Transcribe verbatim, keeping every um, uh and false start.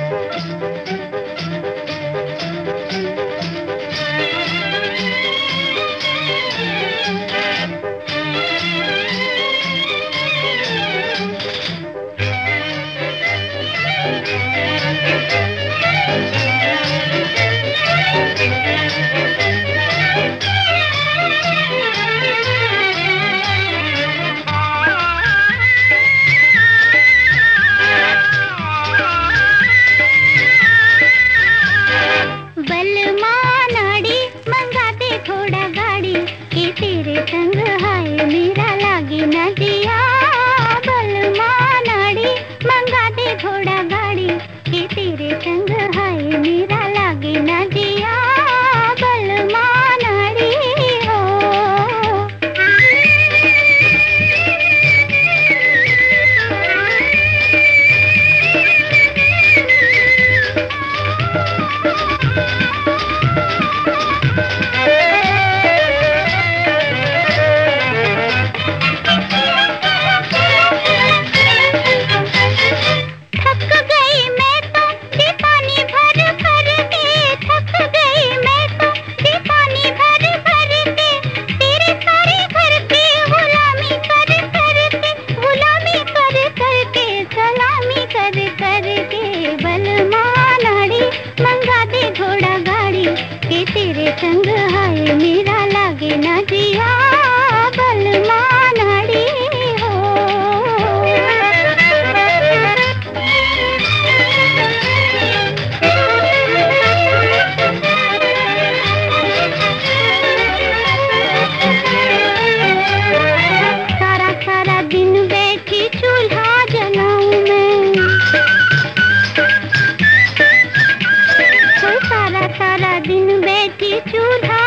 संग हाय मेरा लागे न दिया, बलमा नाड़ी मंगा दे घोड़ा गाड़ी के तेरे संग हाय मेरा लागे न दिया, बलमा नाड़ी हो। तेरे संग हाय मेरा लागे ना जिया, बलमा नाड़ी हो। सारा सारा दिन बैठी चूल्हा जलाऊं मैं, सारा सारा दिन बैठी चूल्हा